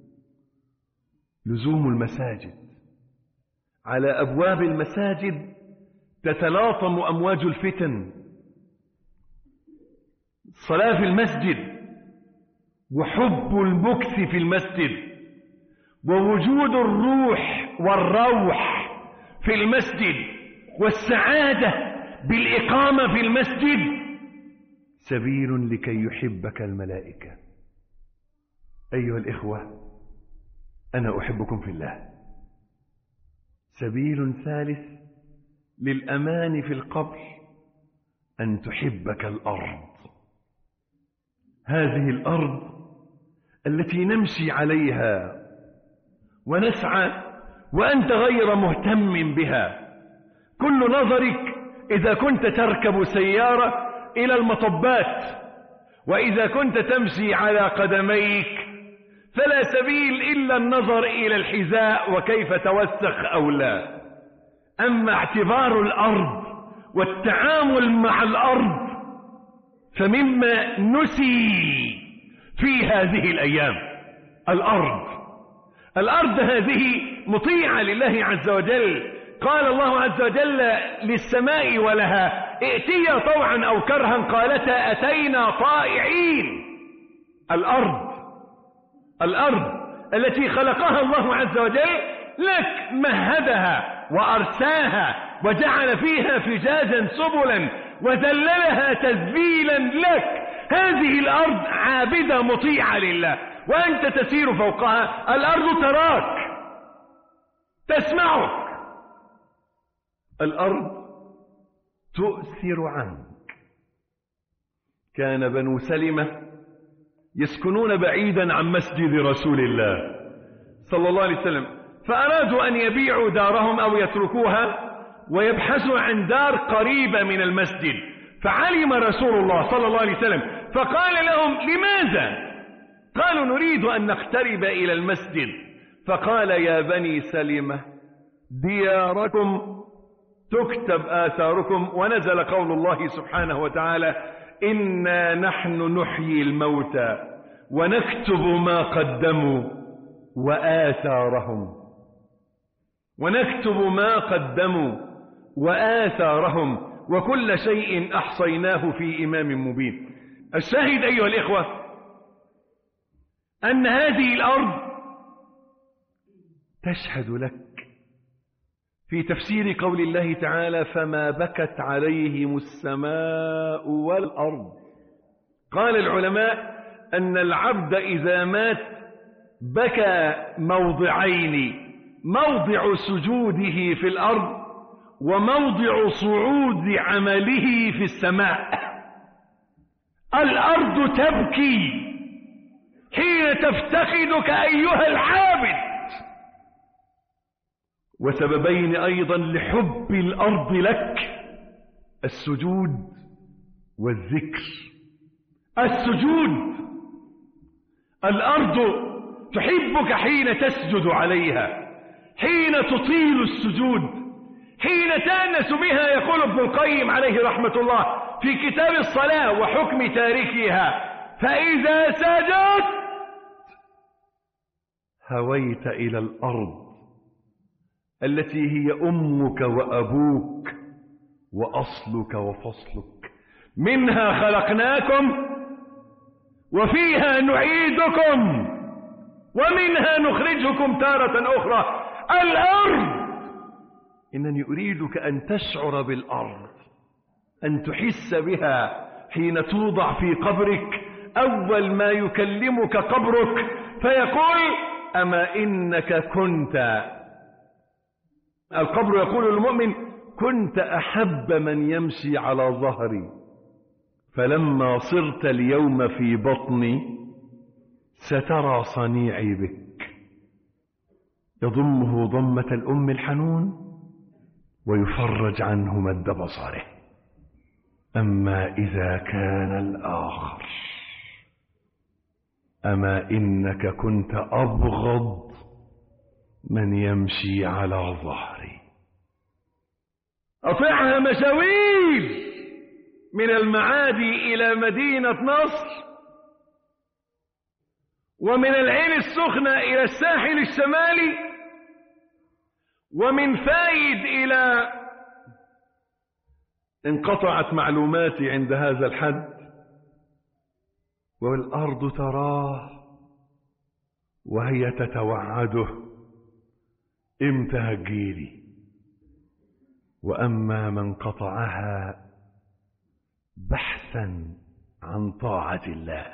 لزوم المساجد، على أبواب المساجد تتلاطم أمواج الفتن. الصلاة في المسجد وحب المكث في المسجد ووجود الروح والروح في المسجد والسعادة بالإقامة في المسجد سبيل لكي يحبك الملائكة. أيها الإخوة، أنا أحبكم في الله. سبيل ثالث للأمان في القبر أن تحبك الأرض، هذه الأرض التي نمشي عليها ونسعى وأنت غير مهتم بها. كل نظرك إذا كنت تركب سيارة إلى المطبات، وإذا كنت تمشي على قدميك فلا سبيل إلا النظر إلى الحذاء وكيف توسخ أو لا. أما اعتبار الأرض والتعامل مع الأرض فمما نسي في هذه الأيام. الأرض هذه مطيعة لله عز وجل. قال الله عز وجل للسماء ولها: ائتيا طوعا أو كرها قالتا أتينا طائعين. الأرض التي خلقها الله عز وجل لك، مهدها وأرساها وجعل فيها فجاجا سبلا وذللها تذليلا لك. هذه الأرض عابدة مطيعة لله، وأنت تسير فوقها. الأرض تراك، تسمعك. الأرض تؤثر عنك. كان بنو سلمة يسكنون بعيدا عن مسجد رسول الله صلى الله عليه وسلم، فأرادوا أن يبيعوا دارهم أو يتركوها ويبحثوا عن دار قريبة من المسجد. فعلم رسول الله صلى الله عليه وسلم فقال لهم: لماذا؟ قالوا: نريد أن نقترب إلى المسجد. فقال: يا بني سلمة، دياركم تكتب آثاركم. ونزل قول الله سبحانه وتعالى: إنا نحن نحيي الموتى ونكتب ما قدموا وآثارهم، ونكتب ما قدموا وآثارهم وكل شيء أحصيناه في إمام مبين. الشاهد أيها الإخوة أن هذه الأرض تشهد لك. في تفسير قول الله تعالى: فما بكت عليهم السماء والأرض. قال العلماء أن العبد إذا مات بكى موضعين: موضع سجوده في الأرض وموضع صعود عمله في السماء. الأرض تبكي حين تفتقدك أيها العابد. وسببين أيضا لحب الأرض لك: السجود والذكر. السجود، الأرض تحبك حين تسجد عليها، حين تطيل السجود، حين تأنس بها. يقول ابن القيم عليه رحمة الله في كتاب الصلاة وحكم تاركها: فإذا سجدت هويت إلى الأرض التي هي أمك وأبوك وأصلك وفصلك، منها خلقناكم وفيها نعيدكم ومنها نخرجكم تارة أخرى. الأرض، إنني أريدك أن تشعر بالأرض، أن تحس بها حين توضع في قبرك. أول ما يكلمك قبرك فيقول: أما إنك كنت، القبر يقول للمؤمن: كنت أحب من يمشي على ظهري، فلما صرت اليوم في بطني سترى صنيعي بك. يضمه ضمة الأم الحنون ويفرج عنه مد بصره. أما إذا كان الآخر: أما إنك كنت أبغض من يمشي على ظهري. أطعها مشاوير من المعادي إلى مدينة نصر، ومن العين السخنة إلى الساحل الشمالي، ومن فايد إلى، انقطعت معلوماتي عند هذا الحد، والأرض تراه وهي تتوعده: امتى هتجيلي؟ وأما من قطعها بحثا عن طاعة الله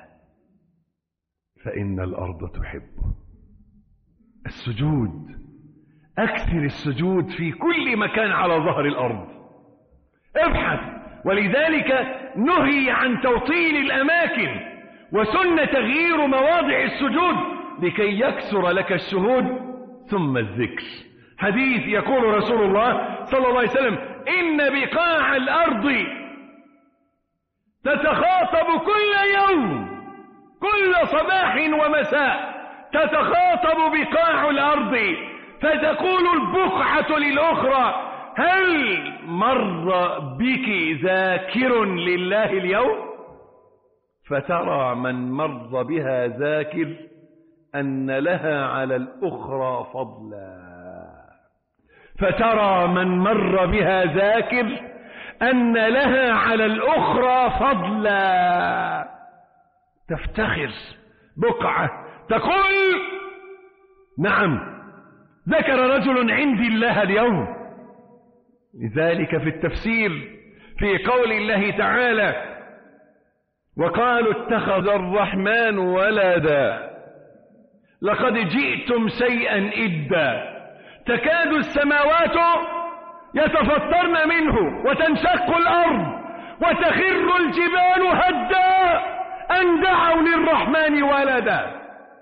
فإن الأرض تحبه. السجود، أكثر السجود في كل مكان على ظهر الأرض. ابحث. ولذلك نهي عن توطين الأماكن، وسن تغيير مواضع السجود لكي يكسر لك الشهود. ثم الذكر. حديث يقول رسول الله صلى الله عليه وسلم: إن بقاع الأرض تتخاطب كل يوم، كل صباح ومساء تتخاطب بقاع الأرض، فتقول البقعة للأخرى: هل مر بك ذاكر لله اليوم؟ فترى من مر بها ذاكر أن لها على الأخرى فضلا. فترى من مر بها ذاكر أن لها على الأخرى فضلا. تفتخر بقعة تقول: نعم، ذكر رجل عندي الله اليوم. لذلك في التفسير في قول الله تعالى: وقالوا اتخذ الرحمن ولدا لقد جئتم شيئا إدا تكاد السماوات يتفطرن منه وتنشق الأرض وتخر الجبال هدا أن دعوا للرحمن ولدا.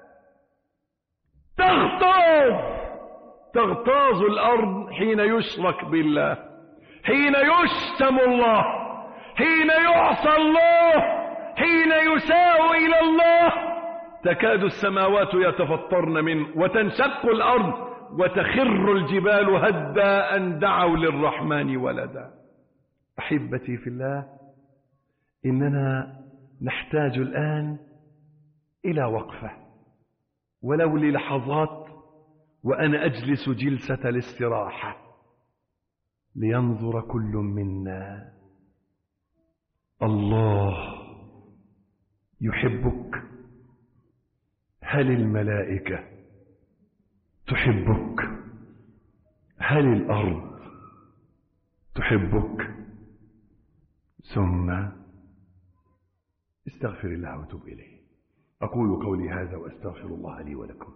تغتاظ الأرض حين يشرك بالله، حين يشتم الله، حين يعصى الله، حين يساء إلى الله. تكاد السماوات يتفطرن منه وتنشق الأرض وتخر الجبال هدا أن دعوا للرحمن ولدا. أحبتي في الله، إننا نحتاج الآن إلى وقفة ولو للحظات، وأنا أجلس جلسة الاستراحة لينظر كل منا الله يحبك. هل الملائكة تحبك؟ هل الأرض تحبك؟ ثم استغفر الله وتوب إليه. أقول قولي هذا وأستغفر الله لي ولكم.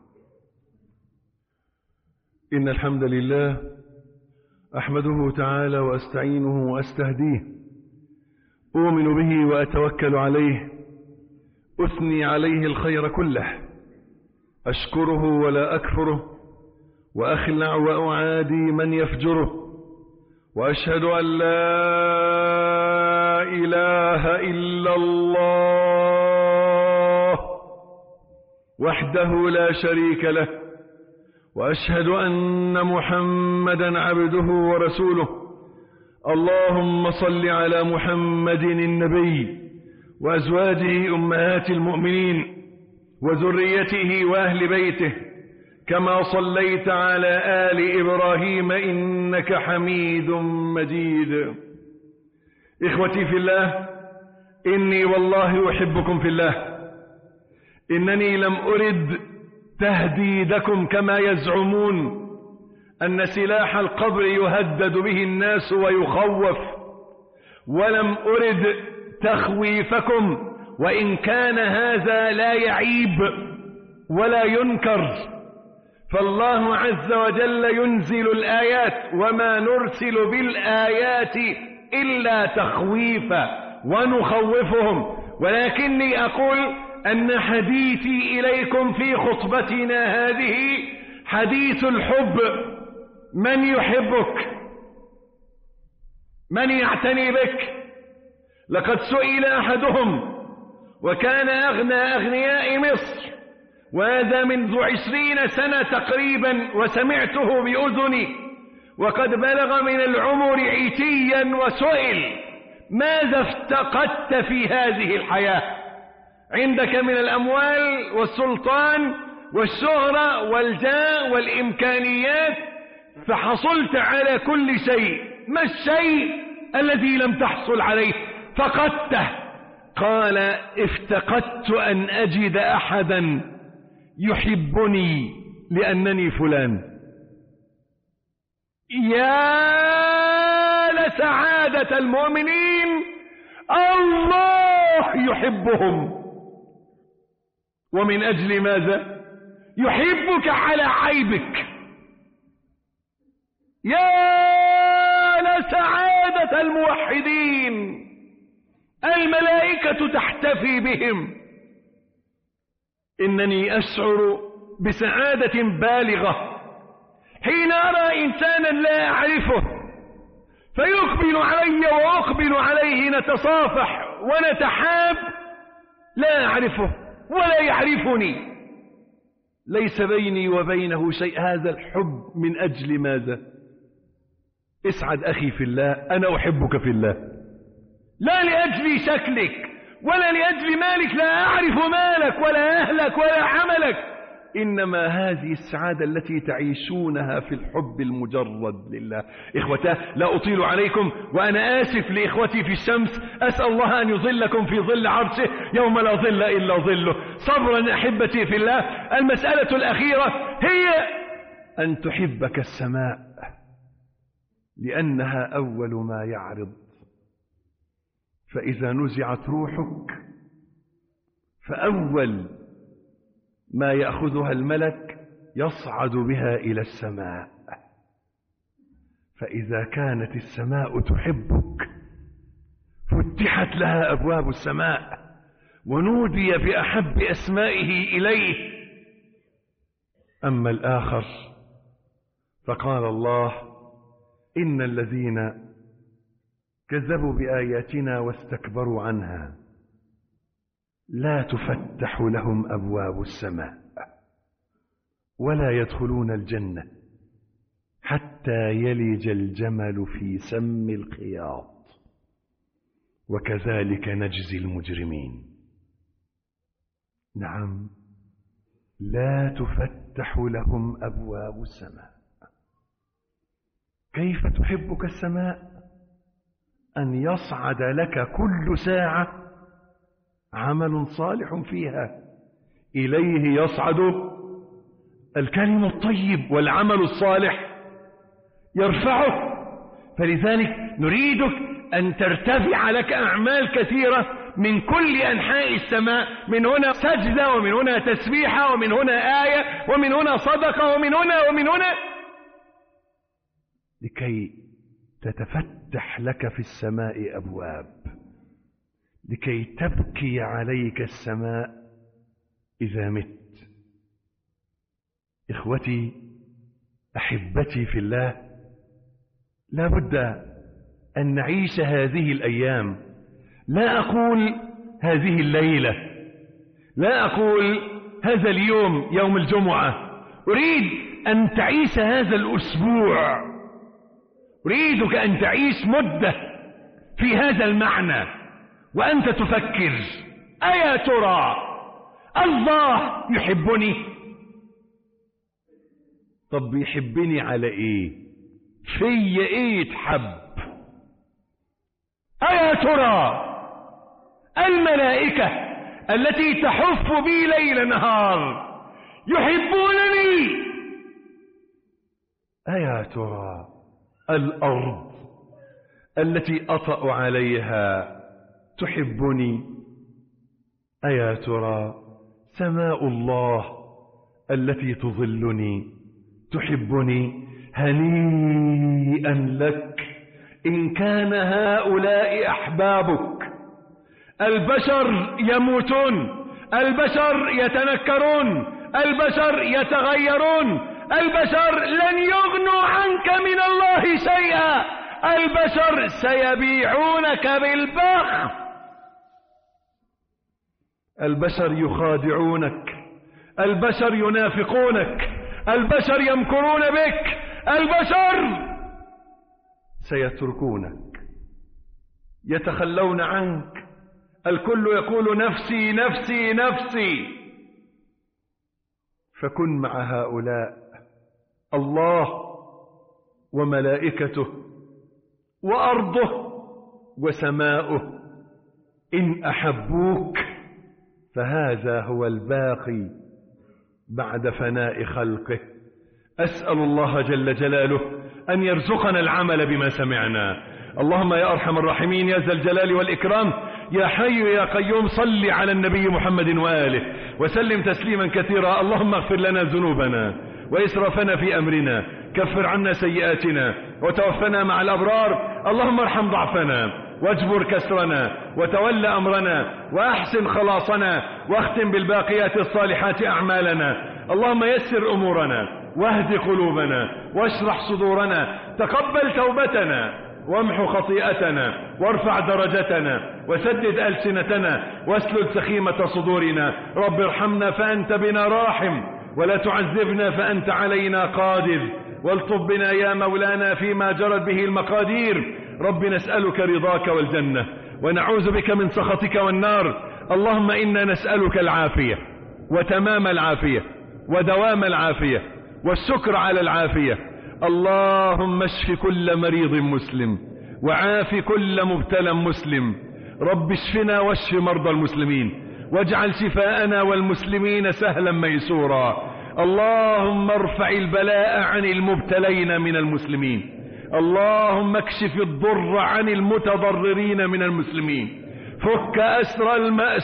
إن الحمد لله أحمده تعالى وأستعينه وأستهديه، أؤمن به وأتوكل عليه، أثني عليه الخير كله، أشكره ولا أكفره، وأخلع وأعادي من يفجره، وأشهد أن لا إله إلا الله وحده لا شريك له، وأشهد أن محمدا عبده ورسوله. اللهم صل على محمد النبي وأزواجه أمهات المؤمنين وذريته وأهل بيته، كما صليت على آل إبراهيم إنك حميد مجيد. إخوتي في الله، إني والله أحبكم في الله. إنني لم أرد تهديدكم كما يزعمون أن سلاح القبر يهدد به الناس ويخوف، ولم أرد تخويفكم، وإن كان هذا لا يعيب ولا ينكر، فالله عز وجل ينزل الآيات، وما نرسل بالآيات إلا تخويفا ونخوفهم. ولكني أقول أن حديثي إليكم في خطبتنا هذه حديث الحب. من يحبك؟ من يعتني بك؟ لقد سئل أحدهم وكان أغنى أغنياء مصر، وهذا منذ 20 سنة تقريبا، وسمعته بأذني، وقد بلغ من العمر عتيا، وسئل: ماذا افتقدت في هذه الحياة؟ عندك من الأموال والسلطان والشهرة والجاه والإمكانيات، فحصلت على كل شيء، ما الشيء الذي لم تحصل عليه فقدته؟ قال: افتقدت أن أجد أحدا يحبني لأنني فلان. يا لسعادة المؤمنين، الله يحبهم. ومن أجل ماذا؟ يحبك على عيبك. يا لسعادة الموحدين، الملائكة تحتفي بهم. إنني أشعر بسعادة بالغة حين أرى إنسانا لا أعرفه فيقبل علي وأقبل عليه، نتصافح ونتحاب، لا أعرفه ولا يعرفني، ليس بيني وبينه شيء. هذا الحب من أجل ماذا؟ اسعد أخي في الله، أنا أحبك في الله، لا لأجل شكلك ولا لأجل مالك، لا أعرف مالك ولا أهلك ولا عملك، إنما هذه السعادة التي تعيشونها في الحب المجرد لله. إخوتاه، لا أطيل عليكم، وأنا آسف لإخوتي في الشمس، أسأل الله أن يظلكم في ظل عرشه يوم لا ظل إلا ظله. صبرا أحبتي في الله. المسألة الأخيرة هي أن تحبك السماء، لأنها أول ما يعرض، فإذا نزعت روحك فأول ما يأخذها الملك يصعد بها إلى السماء. فإذا كانت السماء تحبك فتحت لها أبواب السماء، ونودي بأحب أسمائه إليه. أما الآخر فقال الله: إن الذين كذبوا بآياتنا واستكبروا عنها لا تفتح لهم أبواب السماء ولا يدخلون الجنة حتى يلج الجمل في سم الخياط وكذلك نجزي المجرمين. نعم، لا تفتح لهم أبواب السماء. كيف تحبك السماء؟ أن يصعد لك كل ساعة عمل صالح فيها، إليه يصعد الكلم الطيب والعمل الصالح يرفعه. فلذلك نريدك أن ترتفع لك أعمال كثيرة من كل أنحاء السماء، من هنا سجدة، ومن هنا تسبيحة، ومن هنا آية، ومن هنا صدقة، ومن هنا لكي تتفتح لك في السماء أبواب، لكي تبكي عليك السماء إذا مت. إخوتي أحبتي في الله، لا بد أن نعيش هذه الأيام. لا أقول هذه الليلة، لا أقول هذا اليوم يوم الجمعة، أريد أن تعيش هذا الأسبوع، أريدك أن تعيش مدة في هذا المعنى وأنت تفكر: أيا ترى الله يحبني؟ طب يحبني على إيه؟ في إيه يتحب؟ أيا ترى الملائكة التي تحف بي ليل نهار يحبونني؟ أيا ترى الأرض التي أطأ عليها تحبني؟ أيا ترى سماء الله التي تظلني تحبني؟ هنيئا لك إن كان هؤلاء أحبابك. البشر يموتون، البشر يتنكرون، البشر يتغيرون، البشر لن يغنوا عنك من الله شيئا، البشر سيبيعونك بالبخس، البشر يخادعونك، البشر ينافقونك، البشر يمكرون بك، البشر سيتركونك، يتخلون عنك. الكل يقول نفسي نفسي نفسي. فكن مع هؤلاء. الله وملائكته وأرضه وسماؤه إن أحبوك فهذا هو الباقي بعد فناء خلقه. أسأل الله جل جلاله أن يرزقنا العمل بما سمعنا. اللهم يا أرحم الراحمين يا ذا الجلال والإكرام يا حي يا قيوم صل على النبي محمد وآله وسلم تسليما كثيرا. اللهم اغفر لنا ذنوبنا وإسرافنا في أمرنا، كفر عنا سيئاتنا وتوفنا مع الأبرار. اللهم ارحم ضعفنا واجبر كسرنا وتول أمرنا وأحسن خلاصنا واختم بالباقيات الصالحات أعمالنا. اللهم يسر أمورنا واهد قلوبنا واشرح صدورنا، تقبل توبتنا وامحو خطيئتنا وارفع درجتنا وسدد ألسنتنا واسلل سخيمة صدورنا. رب ارحمنا فأنت بنا راحم ولا تعذبنا فأنت علينا قادر، والطف بنا يا مولانا فيما جرت به المقادير. رب نسألك رضاك والجنة ونعوذ بك من سخطك والنار. اللهم إنا نسألك العافية وتمام العافية ودوام العافية والشكر على العافية. اللهم اشف كل مريض مسلم وعاف كل مبتلى مسلم. رب اشفنا واشف مرضى المسلمين واجعل شفاءنا والمسلمين سهلا ميسورا. اللهم ارفع البلاء عن المبتلين من المسلمين. اللهم اكشف الضر عن المتضررين من المسلمين. فك أسر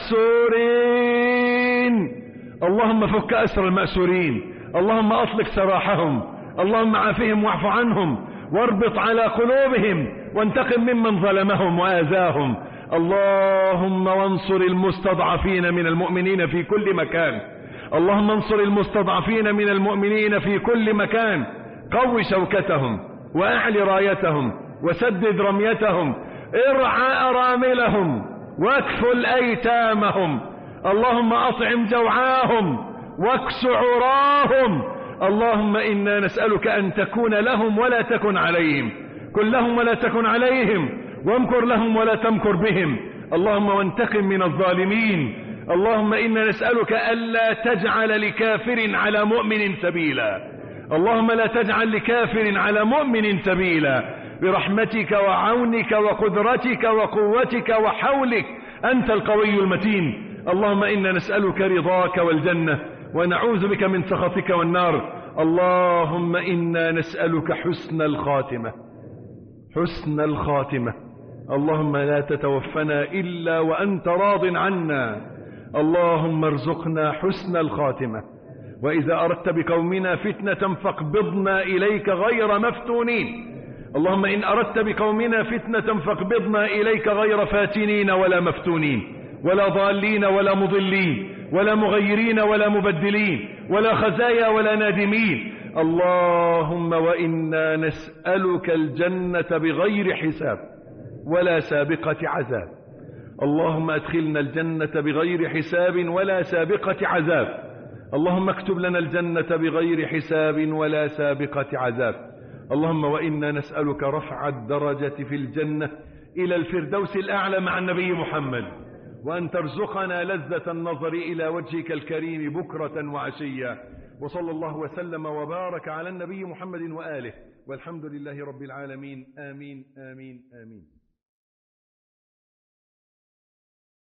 المأسورين. اللهم فك أسر المأسورين. اللهم أطلق سراحهم. اللهم عافهم واعف عنهم واربط على قلوبهم وانتقم ممن ظلمهم وآذاهم. اللهم وانصر المستضعفين من المؤمنين في كل مكان. اللهم انصر المستضعفين من المؤمنين في كل مكان. قو شوكتهم وأعل رايتهم وسدد رميتهم. ارعى أراملهم واكفل أيتامهم. اللهم أطعم جوعاهم واكس عراهم. اللهم إنا نسألك أن تكون لهم ولا تكن عليهم، كن لهم ولا تكن عليهم، وامكر لهم ولا تمكر بهم. اللهم وانتقم من الظالمين. اللهم إنا نسألك ألا تجعل لكافر على مؤمن سبيلا. اللهم لا تجعل لكافر على مؤمن سبيلا، برحمتك وعونك وقدرتك وقوتك وحولك، أنت القوي المتين. اللهم إنا نسألك رضاك والجنة، ونعوذ بك من سخطك والنار. اللهم إنا نسألك حسن الخاتمة، حسن الخاتمة. اللهم لا تتوفنا إلا وأنت راض عنا. اللهم ارزقنا حسن الخاتمة، وإذا أردت بقومنا فتنة فاقبضنا إليك غير مفتونين. اللهم إن أردت بقومنا فتنة فاقبضنا إليك غير فاتنين ولا مفتونين ولا ضالين ولا مضلين ولا مغيرين ولا مبدلين ولا خزايا ولا نادمين. اللهم وإنا نسألك الجنة بغير حساب ولا سابقة عذاب. اللهم أدخلنا الجنة بغير حساب ولا سابقة عذاب. اللهم اكتب لنا الجنة بغير حساب ولا سابقة عذاب. اللهم وإنا نسألك رفع الدرجة في الجنة إلى الفردوس الأعلى مع النبي محمد، وأن ترزقنا لذة النظر إلى وجهك الكريم بكرة وعشيا. وصلى الله وسلم وبارك على النبي محمد وآله، والحمد لله رب العالمين. آمين آمين آمين.